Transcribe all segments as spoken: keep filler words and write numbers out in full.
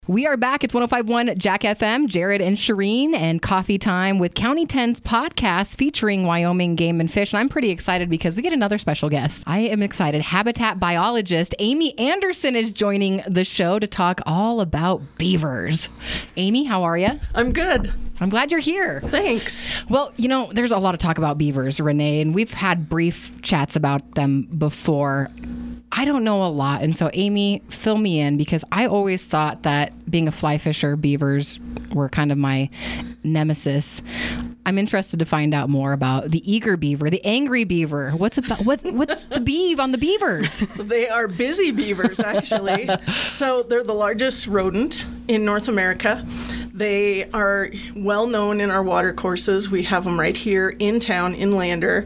We are back. It's one oh five point one Jack F M. Jared and Shireen and Coffee Time with County ten's podcast featuring Wyoming game and fish. And I'm pretty excited because we get another special guest. I am excited. Habitat biologist Amy Anderson is joining the show to talk all about beavers. Amy, how are you? I'm good. I'm glad you're here. Thanks. Well, you know, there's a lot of talk about beavers, Renee, and we've had brief chats about them before. I don't know a lot. And so, Amy, fill me in, because I always thought that being a fly fisher, beavers were kind of my nemesis. I'm interested to find out more about the eager beaver, the angry beaver. What's about what? What's the beeve on the beavers? They are busy beavers, actually. So they're the largest rodent in North America. They are well known in our water courses. We have them right here in town, in Lander.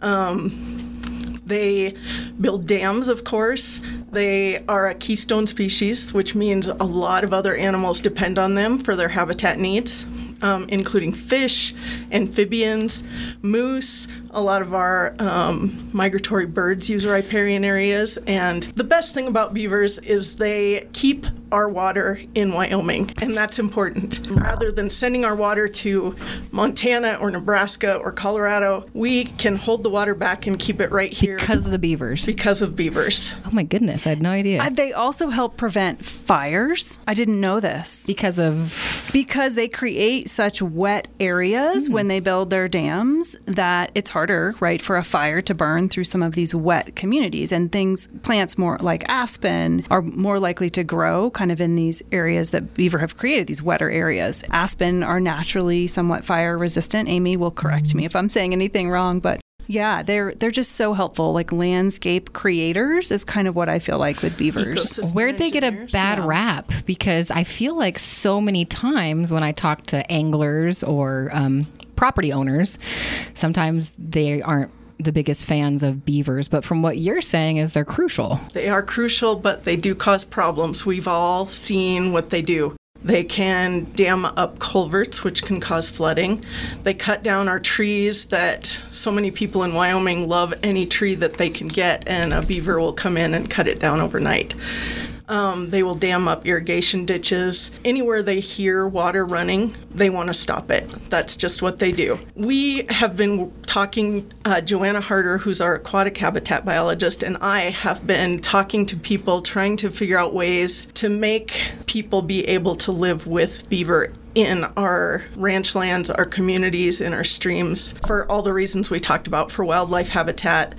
Um, They build dams, of course. They are a keystone species, which means a lot of other animals depend on them for their habitat needs, um, including fish, amphibians, moose. A lot of our um, migratory birds use riparian areas. And the best thing about beavers is they keep our water in Wyoming, and that's important. Rather than sending our water to Montana or Nebraska or Colorado, we can hold the water back and keep it right here. Because of the beavers. Because of beavers. Oh my goodness, I had no idea. Uh, they also help prevent fires. I didn't know this. Because of? Because they create such wet areas mm. when they build their dams that it's harder, right, for a fire to burn through some of these wet communities. And things, plants more like aspen are more likely to grow kind of in these areas that beaver have created, these wetter areas. Aspen are naturally somewhat fire resistant. Amy will correct me if I'm saying anything wrong, but yeah, they're they're just so helpful. Like landscape creators is kind of what I feel like with beavers. Ecosystem Where'd they get a bad yeah. rap? Because I feel like so many times when I talk to anglers or um, property owners, sometimes they aren't the biggest fans of beavers, but from what you're saying is they're crucial. They are crucial, but they do cause problems. We've all seen what they do. They can dam up culverts, which can cause flooding. They cut down our trees that so many people in Wyoming love any tree that they can get, and a beaver will come in and cut it down overnight. Um, they will dam up irrigation ditches. Anywhere they hear water running, they want to stop it. That's just what they do. We have been talking, uh, Joanna Harder, who's our aquatic habitat biologist, and I have been talking to people trying to figure out ways to make people be able to live with beaver in our ranch lands, our communities, in our streams, for all the reasons we talked about, for wildlife habitat,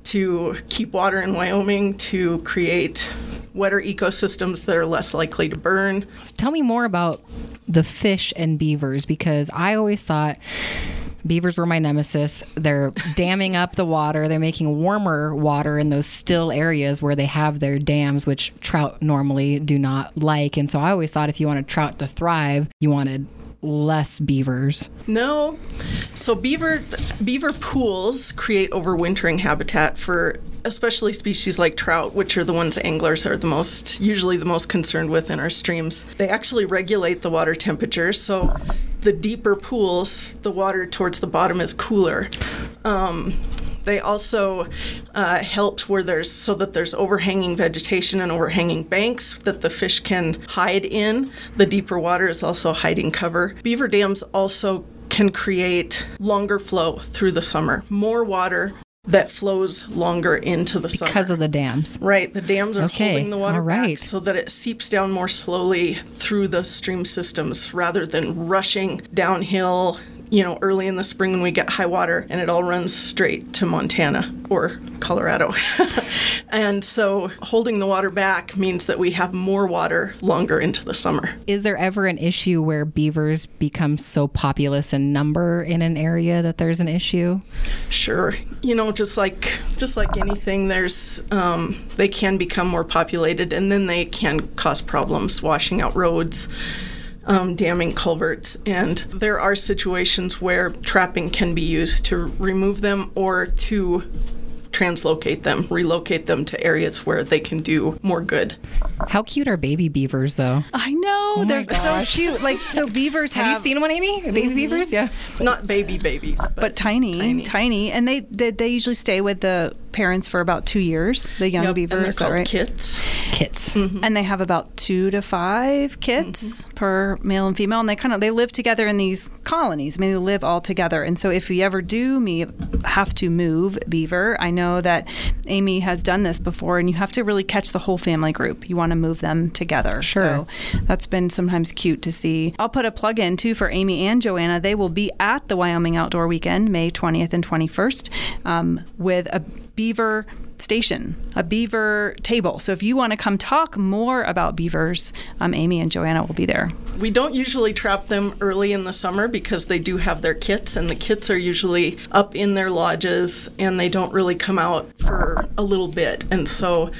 to keep water in Wyoming, to create wetter ecosystems that are less likely to burn. So tell me more about the fish and beavers, because I always thought beavers were my nemesis. They're damming up the water. They're making warmer water in those still areas where they have their dams, which trout normally do not like. And so I always thought if you wanted trout to thrive, you wanted less beavers. No. So beaver beaver pools create overwintering habitat for especially species like trout, which are the ones anglers are the most, usually the most concerned with in our streams. They actually regulate the water temperature, so the deeper pools, the water towards the bottom is cooler. Um, They also uh, helped where there's so that there's overhanging vegetation and overhanging banks that the fish can hide in. The deeper water is also hiding cover. Beaver dams also can create longer flow through the summer, more water that flows longer into the summer. Because of the dams. Right. The dams are okay. holding the water All right. back so that it seeps down more slowly through the stream systems rather than rushing downhill, you know, early in the spring when we get high water and it all runs straight to Montana or Colorado. And so holding the water back means that we have more water longer into the summer. Is there ever an issue where beavers become so populous in number in an area that there's an issue? Sure. You know, just like just like anything, there's um, they can become more populated, and then they can cause problems, washing out roads, Um, damming culverts, and there are situations where trapping can be used to remove them or to translocate them, relocate them to areas where they can do more good. How cute are baby beavers, though? I know. Oh they're so cute. Like, so beavers have... Have you seen one, Amy? Baby mm-hmm. beavers? Yeah. Not baby babies, but, but tiny, tiny, tiny. And they, they they usually stay with the parents for about two years. The young Yep, beaver, and they're is that called right? kits. Kits. Mm-hmm. And they have about two to five kits mm-hmm. per male and female, and they kind of they live together in these colonies. I mean, they live all together. And so, if we ever do me have to move beaver, I know that Amy has done this before, and you have to really catch the whole family group. You want to move them together. Sure. So that's been sometimes cute to see. I'll put a plug in too for Amy and Joanna. They will be at the Wyoming Outdoor Weekend, May twentieth and twenty-first, um, with a beaver station, a beaver table. So if you want to come talk more about beavers, um, Amy and Joanna will be there. We don't usually trap them early in the summer because they do have their kits, and the kits are usually up in their lodges, and they don't really come out for a little bit. And so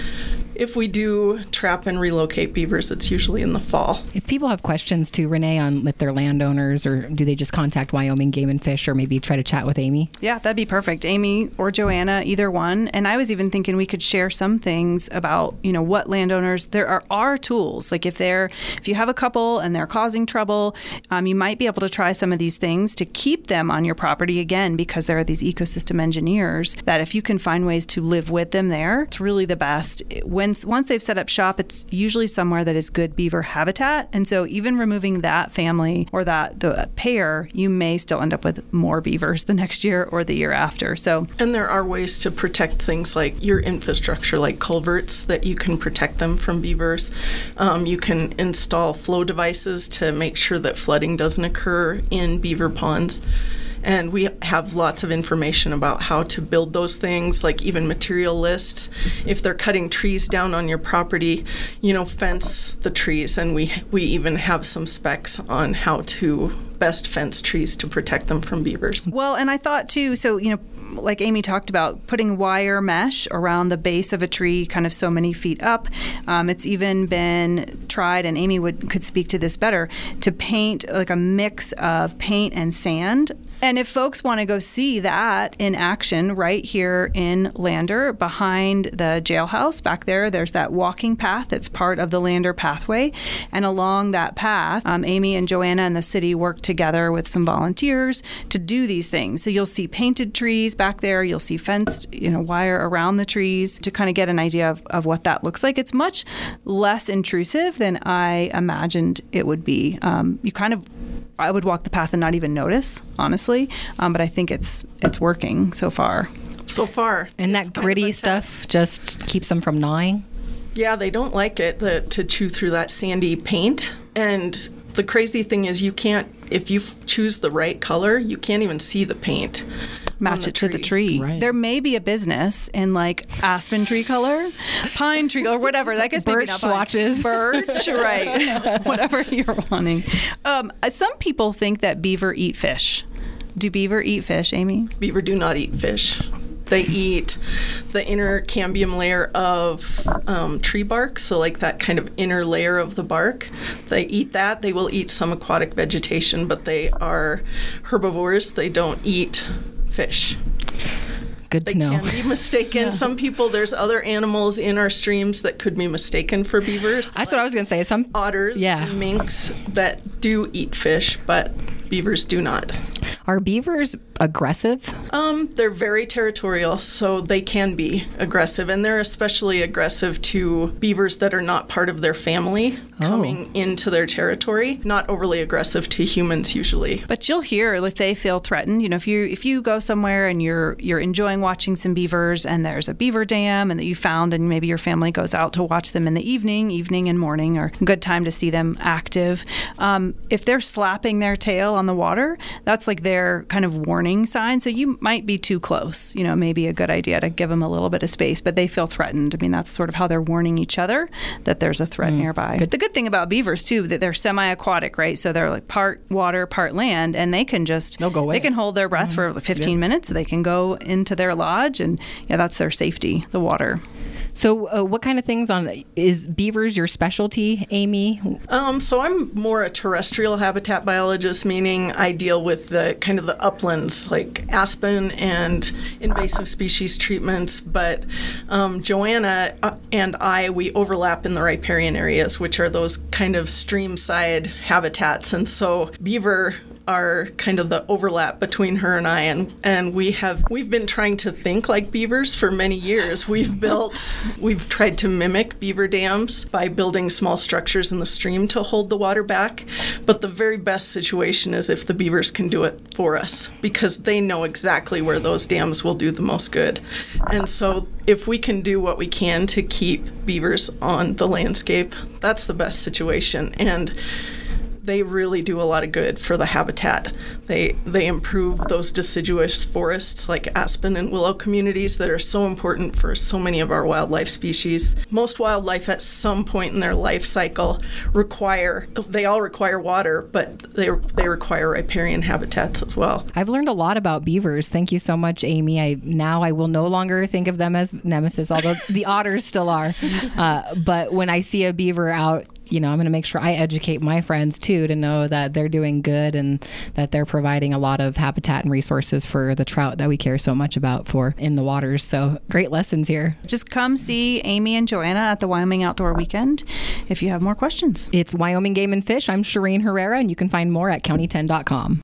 if we do trap and relocate beavers, it's usually in the fall. If people have questions to Renee on if they're landowners, or do they just contact Wyoming Game and Fish, or maybe try to chat with Amy? Yeah, that'd be perfect. Amy or Joanna, either one. And I was even thinking we could share some things about, you know, what landowners, there are, are tools. Like if they're, if you have a couple and they're causing trouble, um, you might be able to try some of these things to keep them on your property, again, because there are these ecosystem engineers that if you can find ways to live with them there, it's really the best. When Once they've set up shop, it's usually somewhere that is good beaver habitat. And so even removing that family or that the pair, you may still end up with more beavers the next year or the year after. So, and there are ways to protect things like your infrastructure, like culverts, that you can protect them from beavers. Um, you can install flow devices to make sure that flooding doesn't occur in beaver ponds. And we have lots of information about how to build those things, like even material lists. If they're cutting trees down on your property, you know, fence the trees. And we we even have some specs on how to best fence trees to protect them from beavers. Well, and I thought too, so, you know, like Amy talked about, putting wire mesh around the base of a tree kind of so many feet up. Um, it's even been tried, and Amy would could speak to this better, to paint like a mix of paint and sand. And if folks want to go see that in action right here in Lander, behind the jailhouse back there, there's that walking path that's part of the Lander pathway. And along that path, um, Amy and Joanna and the city work together with some volunteers to do these things. So you'll see painted trees back there. You'll see fenced, you know, wire around the trees to kind of get an idea of, of what that looks like. It's much less intrusive than I imagined it would be. Um, you kind of I would walk the path and not even notice, honestly. Um, but I think it's it's working so far. So far. And that gritty stuff test. Just keeps them from gnawing? Yeah, they don't like it the, to chew through that sandy paint. And the crazy thing is you can't, if you f- choose the right color, you can't even see the paint. Match it to the tree. Right. There may be a business in like aspen tree color, pine tree, or whatever. I guess maybe birch not pine. swatches. Birch, right. Whatever you're wanting. Um, some people think that beaver eat fish. Do beaver eat fish, Amy? Beaver do not eat fish. They eat the inner cambium layer of um, tree bark, so like that kind of inner layer of the bark. They eat that. They will eat some aquatic vegetation, but they are herbivores. They don't eat fish. Good to They know. can be mistaken. Yeah. Some people, there's other animals in our streams that could be mistaken for beavers. That's what I was going to say. Some Otters Yeah. and minks that do eat fish, but beavers do not. Are beavers aggressive? Um, they're very territorial, so they can be aggressive, and they're especially aggressive to beavers that are not part of their family Oh. coming into their territory. Not overly aggressive to humans usually. But you'll hear if they feel threatened. You know, if you if you go somewhere and you're you're enjoying watching some beavers, and there's a beaver dam, and that you found, and maybe your family goes out to watch them in the evening, evening and morning, or a good time to see them active. Um, if they're slapping their tail on the water, that's like their kind of warning sign. So you might be too close. You know, maybe a good idea to give them a little bit of space. But they feel threatened. I mean, that's sort of how they're warning each other that there's a threat mm, nearby. Good. The good thing about beavers too, that they're semi-aquatic, right? So they're like part water, part land, and they can just They'll go away. They can hold their breath mm-hmm. for fifteen yeah. minutes. They can go into their lodge, and yeah, that's their safety, the water. So uh, what kind of things on, is beavers your specialty, Amy? Um, so I'm more a terrestrial habitat biologist, meaning I deal with the kind of the uplands like aspen and invasive species treatments. But um, Joanna and I, we overlap in the riparian areas, which are those kind of stream side habitats. And so beaver are kind of the overlap between her and I, and, and we have we've been trying to think like beavers for many years. We've built, we've tried to mimic beaver dams by building small structures in the stream to hold the water back. But the very best situation is if the beavers can do it for us, because they know exactly where those dams will do the most good. And so if we can do what we can to keep beavers on the landscape, that's the best situation. And they really do a lot of good for the habitat. They they improve those deciduous forests like aspen and willow communities that are so important for so many of our wildlife species. Most wildlife at some point in their life cycle require, they all require water, but they they require riparian habitats as well. I've learned a lot about beavers. Thank you so much, Amy. I now I will no longer think of them as nemesis, although the otters still are. Uh, but when I see a beaver out, you know, I'm going to make sure I educate my friends too to know that they're doing good and that they're providing a lot of habitat and resources for the trout that we care so much about for in the waters. So great lessons here. Just come see Amy and Joanna at the Wyoming Outdoor Weekend if you have more questions. It's Wyoming Game and Fish. I'm Shireen Herrera, and you can find more at county ten dot com.